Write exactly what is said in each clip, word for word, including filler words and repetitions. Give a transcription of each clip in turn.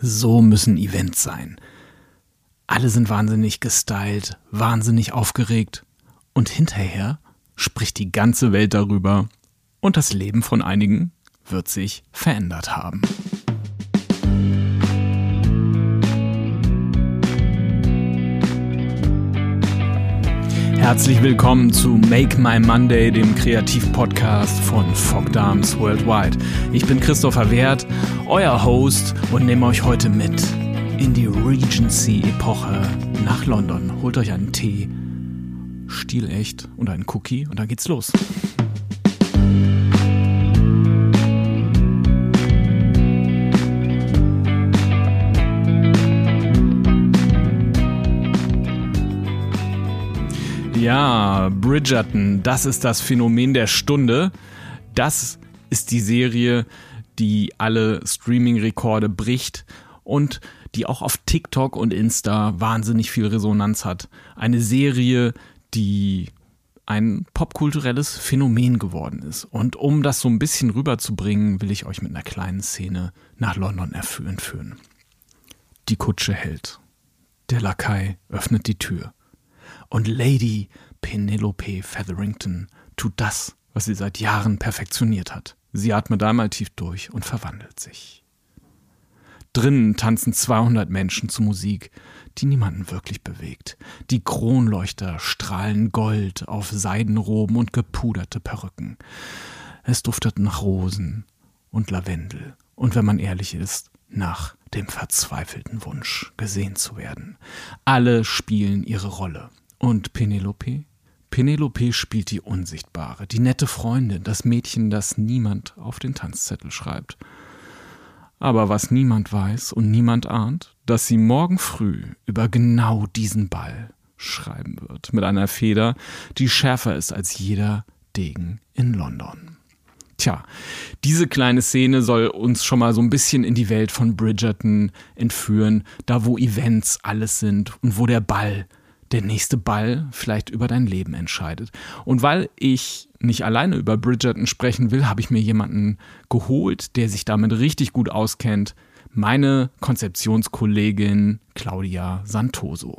So müssen Events sein. Alle sind wahnsinnig gestylt, wahnsinnig aufgeregt und hinterher spricht die ganze Welt darüber und das Leben von einigen wird sich verändert haben. Herzlich willkommen zu Make My Monday, dem Kreativ-Podcast von Fog Dams Worldwide. Ich bin Christopher Wert, euer Host und nehme euch heute mit in die Regency-Epoche nach London. Holt euch einen Tee, stilecht und einen Cookie und dann geht's los. Ja, Bridgerton, das ist das Phänomen der Stunde. Das ist die Serie, die alle Streaming-Rekorde bricht und die auch auf TikTok und Insta wahnsinnig viel Resonanz hat. Eine Serie, die ein popkulturelles Phänomen geworden ist. Und um das so ein bisschen rüberzubringen, will ich euch mit einer kleinen Szene nach London entführen. Die Kutsche hält. Der Lakai öffnet die Tür. Und Lady Penelope Featherington tut das, was sie seit Jahren perfektioniert hat. Sie atmet einmal tief durch und verwandelt sich. Drinnen tanzen zweihundert Menschen zu Musik, die niemanden wirklich bewegt. Die Kronleuchter strahlen Gold auf Seidenroben und gepuderte Perücken. Es duftet nach Rosen und Lavendel und, wenn man ehrlich ist, nach dem verzweifelten Wunsch, gesehen zu werden. Alle spielen ihre Rolle. Und Penelope? Penelope spielt die Unsichtbare, die nette Freundin, das Mädchen, das niemand auf den Tanzzettel schreibt. Aber was niemand weiß und niemand ahnt, dass sie morgen früh über genau diesen Ball schreiben wird, mit einer Feder, die schärfer ist als jeder Degen in London. Tja, diese kleine Szene soll uns schon mal so ein bisschen in die Welt von Bridgerton entführen, da wo Events alles sind und wo der Ball der nächste Ball vielleicht über dein Leben entscheidet. Und weil ich nicht alleine über Bridgerton sprechen will, habe ich mir jemanden geholt, der sich damit richtig gut auskennt. Meine Konzeptionskollegin Claudia Santoso.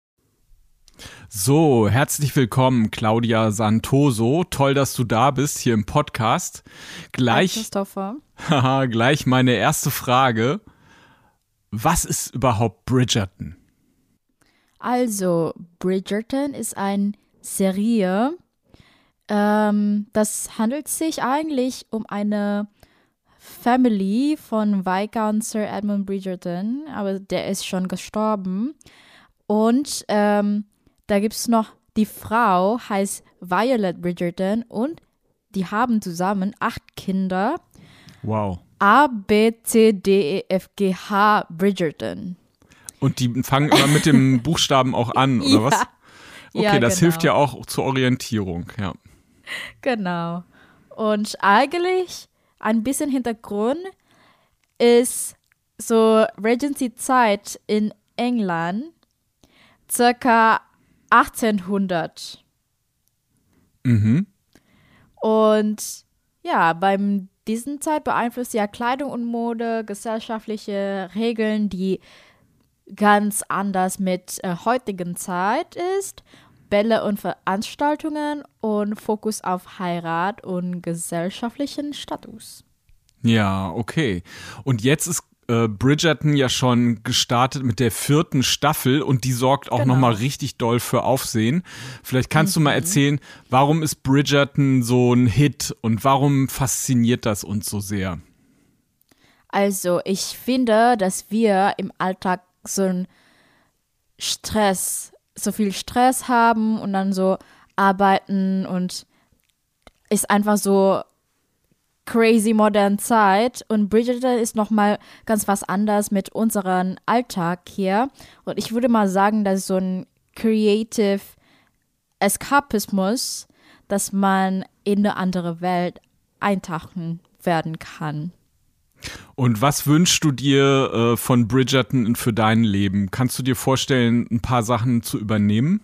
So, herzlich willkommen, Claudia Santoso. Toll, dass du da bist, hier im Podcast. Gleich, Hi, Christopher. Haha, gleich meine erste Frage. Was ist überhaupt Bridgerton? Also, Bridgerton ist eine Serie. Ähm, das handelt sich eigentlich um eine Family von Viscount Sir Edmund Bridgerton, aber der ist schon gestorben. Und ähm, da gibt es noch die Frau, heißt Violet Bridgerton, und die haben zusammen acht Kinder. Wow. A, B, C, D, E, F, G, H Bridgerton. Und die fangen immer mit dem Buchstaben auch an, oder ja. was? Okay, ja, das genau. hilft ja auch zur Orientierung, ja. Genau. Und eigentlich ein bisschen Hintergrund ist so Regency-Zeit in England, circa achtzehnhundert. Mhm. Und ja, beim diesen Zeit beeinflusst ja Kleidung und Mode, gesellschaftliche Regeln, die ganz anders mit äh, heutigen Zeit ist, Bälle und Veranstaltungen und Fokus auf Heirat und gesellschaftlichen Status. Ja, okay. Und jetzt ist äh, Bridgerton ja schon gestartet mit der vierten Staffel und die sorgt auch Genau. nochmal richtig doll für Aufsehen. Vielleicht kannst Mhm. du mal erzählen, warum ist Bridgerton so ein Hit und warum fasziniert das uns so sehr? Also ich finde, dass wir im Alltag so einen Stress, so viel Stress haben und dann so arbeiten und ist einfach so crazy modern Zeit und Bridgerton ist nochmal ganz was anderes mit unserem Alltag hier und ich würde mal sagen, dass so ein Creative Eskapismus, dass man in eine andere Welt eintauchen werden kann. Und was wünschst du dir äh, von Bridgerton für dein Leben? Kannst du dir vorstellen, ein paar Sachen zu übernehmen?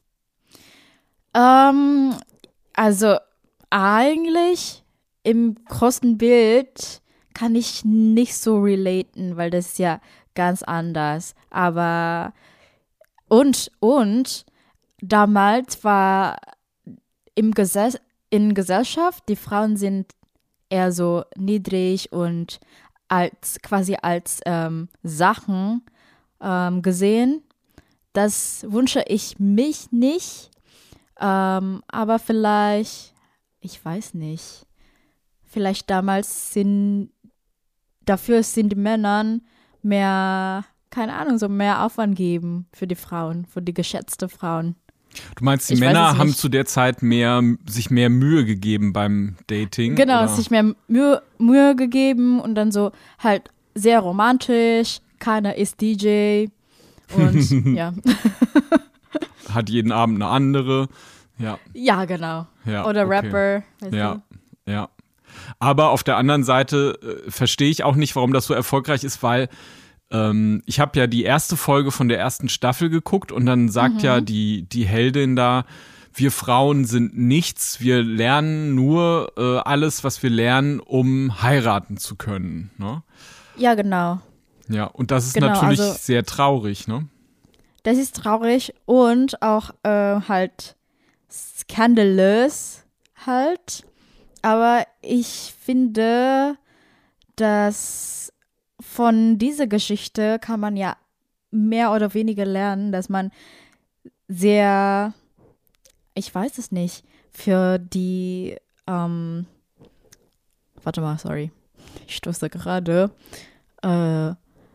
Ähm, also eigentlich im großen Bild kann ich nicht so relaten, weil das ist ja ganz anders. Aber und, und damals war im Gesell- in Gesellschaft, die Frauen sind eher so niedrig und als quasi als ähm, Sachen ähm, gesehen. Das wünsche ich mich nicht, ähm, aber vielleicht, ich weiß nicht, vielleicht damals sind, dafür sind die Männer mehr, keine Ahnung, so mehr Aufwand geben für die Frauen, für die geschätzten Frauen. Du meinst, die Ich weiß Männer es haben nicht. zu der Zeit mehr, sich mehr Mühe gegeben beim Dating? Genau, oder? sich mehr Mühe, Mühe gegeben und dann so halt sehr romantisch, keiner ist D J und ja. Hat jeden Abend eine andere. Ja, Ja, genau. ja. Oder okay. Rapper. Weißt Ja, ja. Aber auf der anderen Seite äh, verstehe ich auch nicht, warum das so erfolgreich ist, weil ähm, ich habe ja die erste Folge von der ersten Staffel geguckt und dann sagt Mhm. ja die, die Heldin da, wir Frauen sind nichts, wir lernen nur äh, alles, was wir lernen, um heiraten zu können. Ne? du? Ja, genau. Ja, und das ist Genau, natürlich also- sehr traurig, ne? Das ist traurig und auch äh, halt skandalös halt. Aber ich finde, dass von dieser Geschichte kann man ja mehr oder weniger lernen, dass man sehr, ich weiß es nicht, für die, ähm, warte mal, sorry, ich stoße gerade, äh,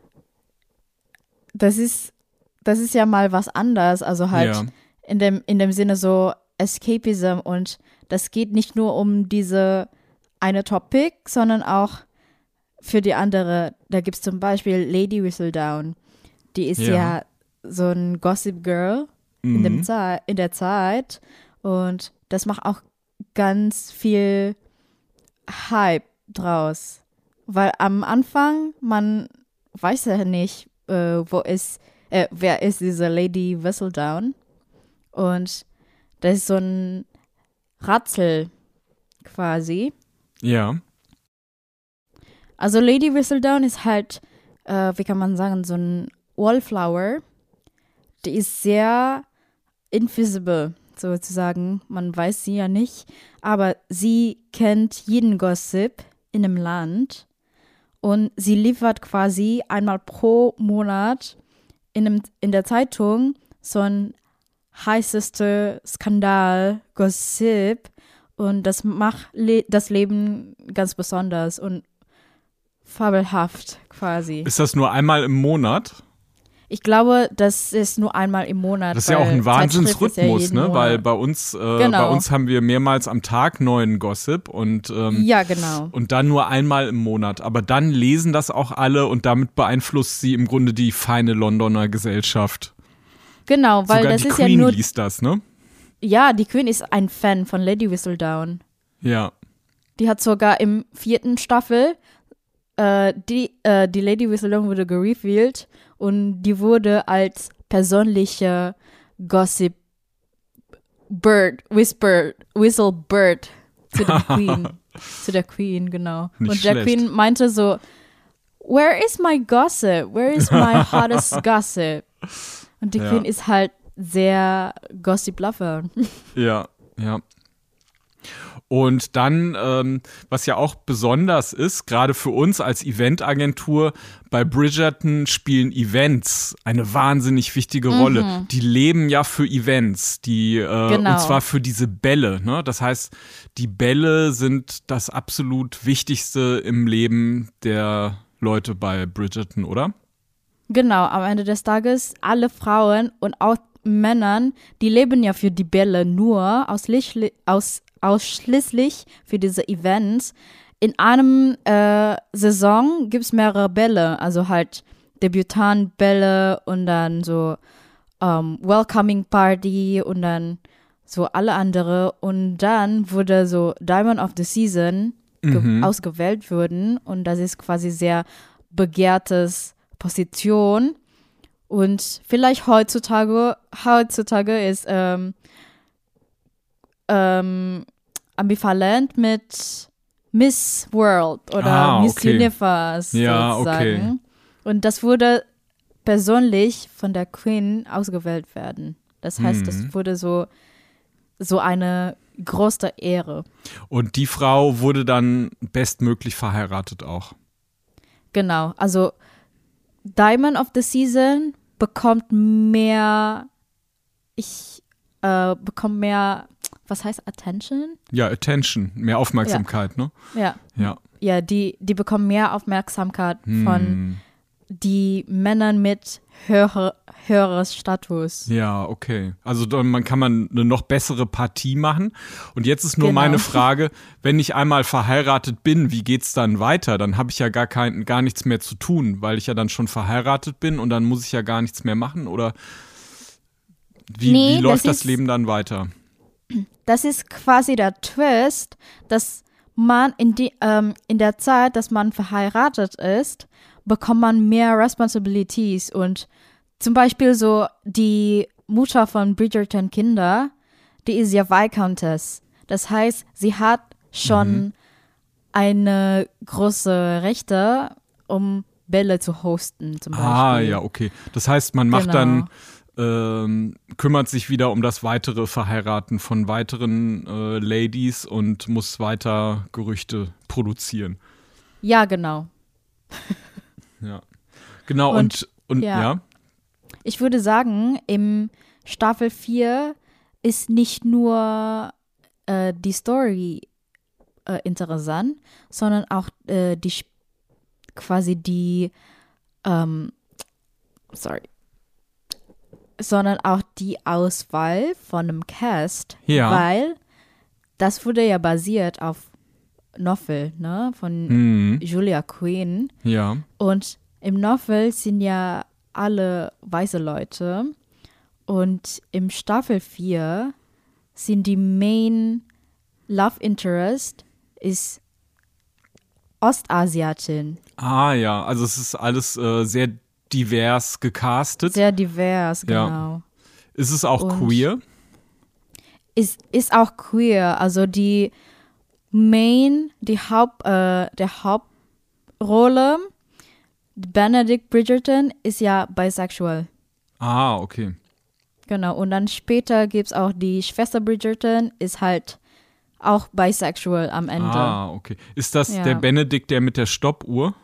das ist, das ist ja mal was anderes, also halt Ja. in dem, in dem Sinne so Escapism und das geht nicht nur um diese eine Topic, sondern auch für die andere. Da gibt es zum Beispiel Lady Whistledown, die ist Ja. ja, so ein Gossip Girl in, Mhm. dem Zei- in der Zeit und das macht auch ganz viel Hype draus, weil am Anfang, man weiß ja nicht, äh, wo ist, äh, wer ist diese Lady Whistledown und das ist so ein Ratzel quasi. Ja. Also Lady Whistledown ist halt, äh, wie kann man sagen, so ein Wallflower. Die ist sehr invisible, sozusagen. Man weiß sie ja nicht, aber sie kennt jeden Gossip in dem Land und sie liefert quasi einmal pro Monat in, einem, in der Zeitung so ein heißeste Skandal, Gossip und das macht le- das Leben ganz besonders und fabelhaft quasi. Ist das nur einmal im Monat? Ich glaube, das ist nur einmal im Monat. Das ist ja auch ein weil Zeitschrift ist ja Wahnsinnsrhythmus, jeden ne? Monat. Weil bei uns, äh, Genau. bei uns haben wir mehrmals am Tag neuen Gossip und ähm, Ja, genau. und dann nur einmal im Monat. Aber dann lesen das auch alle und damit beeinflusst sie im Grunde die feine Londoner Gesellschaft. Genau, weil Sogar das die ist Queen ja nur. liest das, ne? Ja, die Queen ist ein Fan von Lady Whistledown. Ja. Die hat sogar im vierten Staffel, äh, die, äh, die Lady Whistledown wurde gerevealed und die wurde als persönliche Gossip Bird, Whisper, Whistle Bird zu der Queen. zu der Queen, genau. Nicht und der schlecht. Queen meinte so, where is my gossip? Where is my hottest gossip? Und die Ja. Queen ist halt sehr Gossip-Lover. Ja, ja. Und dann, ähm, was ja auch besonders ist, gerade für uns als Eventagentur, bei Bridgerton spielen Events eine wahnsinnig wichtige Rolle. Die leben ja für Events, die äh, Genau. und zwar für diese Bälle. Ne? Das heißt, die Bälle sind das absolut Wichtigste im Leben der Leute bei Bridgerton, oder? Genau, am Ende des Tages, alle Frauen und auch Männern, die leben ja für die Bälle nur, ausschließlich, aus, ausschließlich für diese Events. In einem äh, Saison gibt es mehrere Bälle, also halt Debütantenbälle und dann so ähm, Welcoming Party und dann so alle andere. Und dann wurde so Diamond of the Season ge- Mhm. ausgewählt wurden und das ist quasi sehr begehrtes Position. Und vielleicht heutzutage, heutzutage ist ähm, ähm, ambivalent mit, Miss World oder ah, Miss okay. Universe ja, sozusagen. Okay. Und das wurde persönlich von der Queen ausgewählt werden. Das heißt, hm. das wurde so, so eine große Ehre. Und die Frau wurde dann bestmöglich verheiratet auch. Genau, also Diamond of the Season bekommt mehr, ich äh, bekomme mehr, was heißt Attention? Ja, Attention, mehr Aufmerksamkeit, ja. ne? Ja. Ja. Ja, die, die bekommen mehr Aufmerksamkeit hm. von die Männern mit höhere, höheres Status. Ja, okay. Also dann man kann man eine noch bessere Partie machen. Und jetzt ist nur Genau. meine Frage, wenn ich einmal verheiratet bin, wie geht's dann weiter? Dann habe ich ja gar kein, gar nichts mehr zu tun, weil ich ja dann schon verheiratet bin und dann muss ich ja gar nichts mehr machen? Oder wie, nee, wie läuft das das Leben dann weiter? Das ist quasi der Twist, dass man in, die, ähm, in der Zeit, dass man verheiratet ist, bekommt man mehr Responsibilities und zum Beispiel so die Mutter von Bridgerton Kinder, die ist ja Viscountess. Das heißt, sie hat schon mhm. eine große Rechte, um Bälle zu hosten zum Beispiel. Ah, ja, okay. Das heißt, man macht genau. dann ähm, kümmert sich wieder um das weitere Verheiraten von weiteren äh, Ladies und muss weiter Gerüchte produzieren. Ja, genau. Ja, genau und, und, und ja. ja. Ich würde sagen, im Staffel vier ist nicht nur äh, die Story äh, interessant, sondern auch äh, die quasi die ähm, sorry sondern auch die Auswahl von einem Cast, ja. weil das wurde ja basiert auf Novel, ne, von mhm. Julia Quinn. Ja. Und im Novel sind ja alle weiße Leute und im Staffel vier sind die Main Love Interest ist Ostasiatin. Ah ja, also es ist alles äh, sehr divers gecastet. Sehr divers, genau. Ja. Ist es auch und queer? Ist, ist auch queer, also die Main, die Haupt, äh, der Hauptrolle, Benedict Bridgerton, ist ja bisexual. Ah, okay. Genau, und dann später gibt es auch die Schwester Bridgerton, ist halt auch bisexual am Ende. Ah, okay. Ist das ja. der Benedict, der mit der Stoppuhr?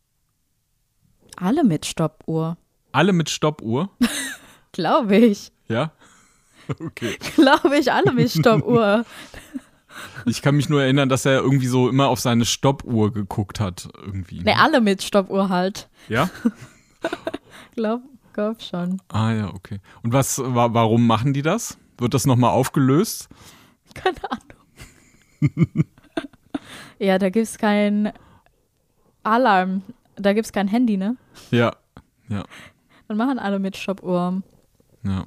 Alle mit Stoppuhr. Alle mit Stoppuhr? Glaube ich. Ja? Okay. Glaube ich, alle mit Stoppuhr. Ich kann mich nur erinnern, dass er irgendwie so immer auf seine Stoppuhr geguckt hat. Irgendwie. Ne, alle mit Stoppuhr halt. Ja? Glaub, glaub schon. Ah ja, okay. Und was, wa- warum machen die das? Wird das nochmal aufgelöst? Keine Ahnung. Ja, da gibt's kein Alarm. Da gibt's kein Handy, ne? Ja, ja. Dann machen alle mit Stoppuhr. Ja.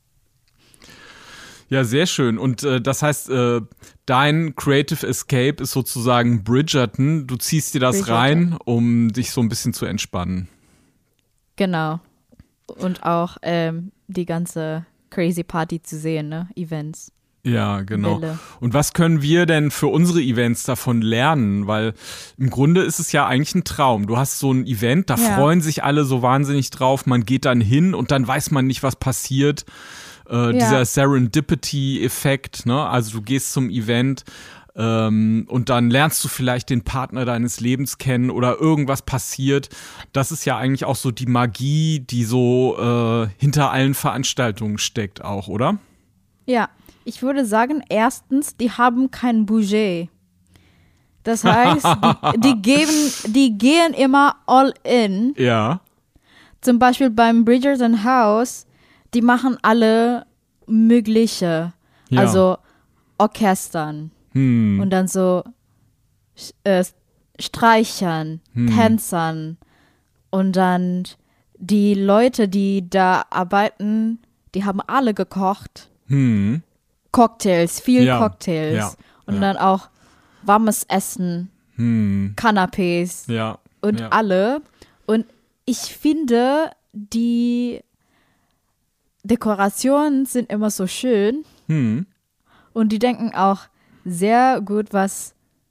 Ja, sehr schön. Und äh, das heißt, äh, dein Creative Escape ist sozusagen Bridgerton. Du ziehst dir das Bridgerton. rein, um dich so ein bisschen zu entspannen. Genau. Und auch ähm, die ganze Crazy Party zu sehen, ne? Events. Ja, genau. Welle. Und was können wir denn für unsere Events davon lernen? Weil im Grunde ist es ja eigentlich ein Traum. Du hast so ein Event, da Ja. freuen sich alle so wahnsinnig drauf. Man geht dann hin und dann weiß man nicht, was passiert. Äh, Ja. Dieser Serendipity-Effekt, ne? Also du gehst zum Event ähm, und dann lernst du vielleicht den Partner deines Lebens kennen oder irgendwas passiert. Das ist ja eigentlich auch so die Magie, die so äh, hinter allen Veranstaltungen steckt auch, oder? Ja, ich würde sagen, erstens, die haben kein Budget. Das heißt, die, die, geben, die gehen immer all in. Ja. Zum Beispiel beim Bridgerton House, die machen alle mögliche. Ja. Also Orchestern Hm. und dann so äh, Streichern, Hm. Tänzern und dann die Leute, die da arbeiten, die haben alle gekocht. Hm. Cocktails, viel Ja, Cocktails. ja, und ja. dann auch warmes Essen, Hm. Canapés Ja. und ja. alle. Und ich finde, die Dekorationen sind immer so schön Hm. und die denken auch sehr gut, was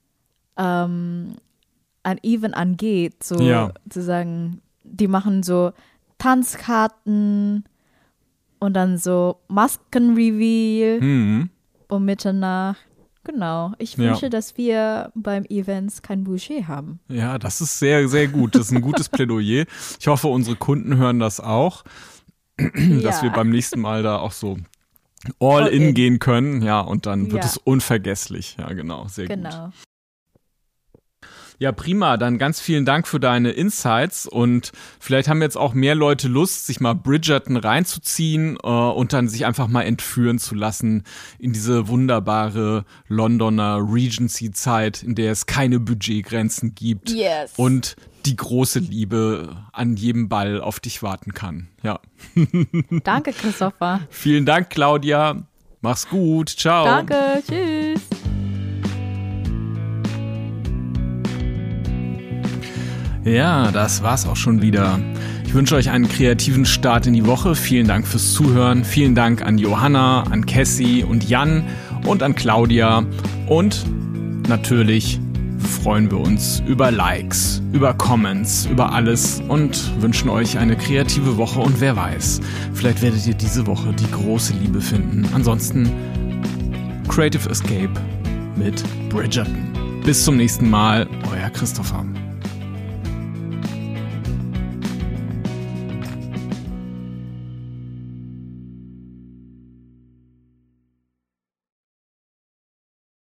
ähm, ein Event angeht, so Ja. zu sagen, die machen so Tanzkarten und dann so Maskenreveal Mhm. um Mitternacht. Genau. Ich Ja. wünsche, dass wir beim Events kein Budget haben. Ja, das ist sehr, sehr gut. Das ist ein gutes Plädoyer. Ich hoffe, unsere Kunden hören das auch, dass Ja. wir beim nächsten Mal da auch so all, All in, in. gehen können. Ja, und dann wird Ja. es unvergesslich. Ja, genau. Sehr gut. Genau. Ja, prima. Dann ganz vielen Dank für deine Insights und vielleicht haben jetzt auch mehr Leute Lust, sich mal Bridgerton reinzuziehen äh, und dann sich einfach mal entführen zu lassen in diese wunderbare Londoner Regency-Zeit, in der es keine Budgetgrenzen gibt Yes. und die große Liebe an jedem Ball auf dich warten kann. Ja. Danke, Christopher. Vielen Dank, Claudia. Mach's gut. Ciao. Danke. Tschüss. Ja, das war's auch schon wieder. Ich wünsche euch einen kreativen Start in die Woche. Vielen Dank fürs Zuhören. Vielen Dank an Johanna, an Cassie und Jan und an Claudia. Und natürlich freuen wir uns über Likes, über Comments, über alles und wünschen euch eine kreative Woche. Und wer weiß, vielleicht werdet ihr diese Woche die große Liebe finden. Ansonsten Creative Escape mit Bridgerton. Bis zum nächsten Mal, euer Christopher.